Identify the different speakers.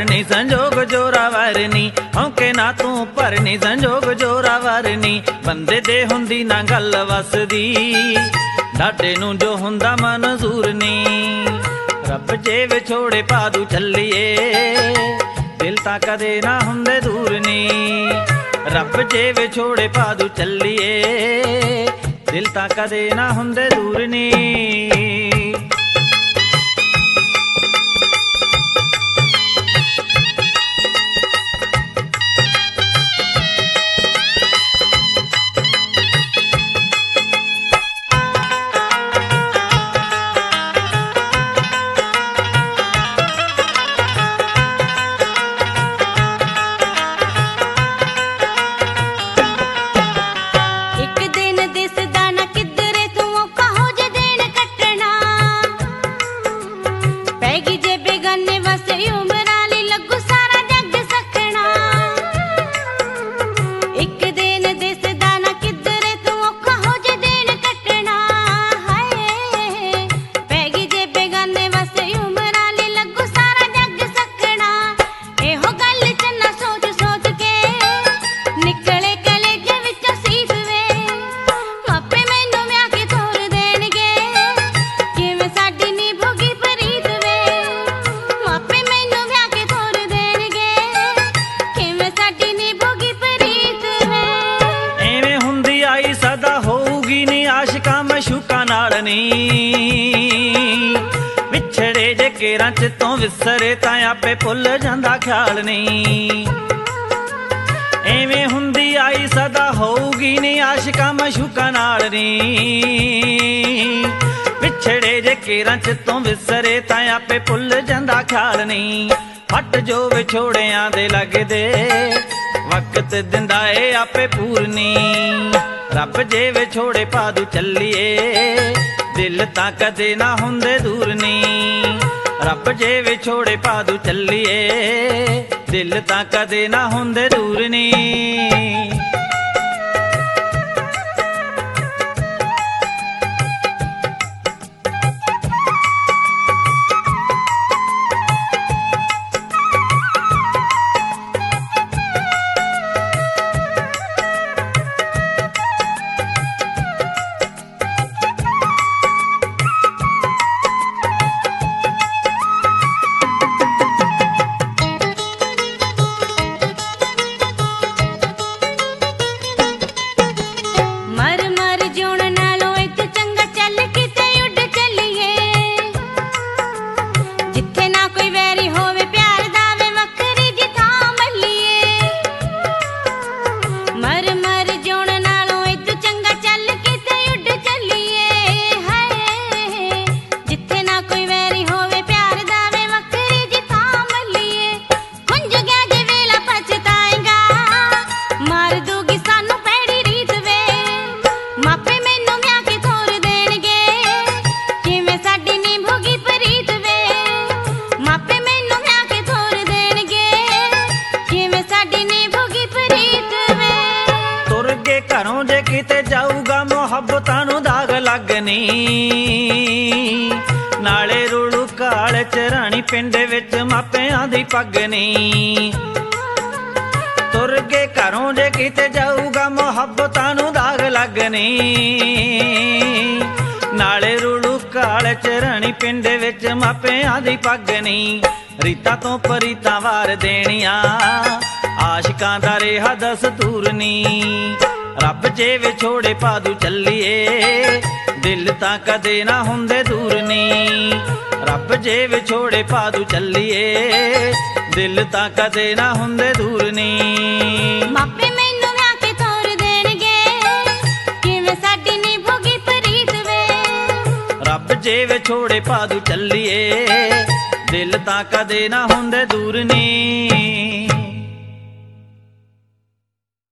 Speaker 1: भरनी संजोग जोरावर नी, औके ना तू भरनी संजोग जोरावर नी। बंदे दे हुंदी ना गल वसदी, डाडे नू जो हुंदा मंजूर नी। रब जे विछोड़े पादू चलिए, दिल तां कदे ना हुंदे दूर नी। रब जे विछोड़े पादू चलिए, दिल तां कदे ना हुंदे दूर नी। विछड़े जे केरा चितों विसरे तां आपे भुल जांदा ख्याल नहीं। एवें हुंदी आई सदा होऊगी नी आशिकां मशूकां नाल नी। विछड़े जे केरा चितों विसरे तां आपे भुल जांदा ख्याल नहीं। फट जो विछोड़ियां दे लगदे, वक्त दिंदा ए आपे पूरनी। रब जे विछोड़े पादू चलिए, दिल तां कदे ना हुंदे दूर नी। रब जे विछोड़े पादू चलिए, दिल तां कदे ना हुंदे दूर नी। घरों जे किते जाऊगा मुहब्बतां नूं दाग लगनी। नाले रुलू काल चराणी पिंड विच मापियां दी पगनी। तुर के घरों जे किते जाऊगा मुहब्बतां नूं दाग लगनी। नाले रुलू काल चराणी पिंड विच मापियां दी पगनी। रीतां तो परीतां वार देणियां, आशिकां दा रेहा दस्तूर नी। रब जे विछोड़े पादू चलिए, दिल तां कदे ना हुंदे दूर नी। रब जे विछोड़े पादू चलिए, दिल तां कदे ना हुंदे दूर नी।
Speaker 2: मापे मैनू विआह के तोर देणगे, किवें साडी निभोगी प्रीत वे।
Speaker 1: रब जे विछोड़े पादू चलिए, दिल तां कदे ना हुंदे दूर नी।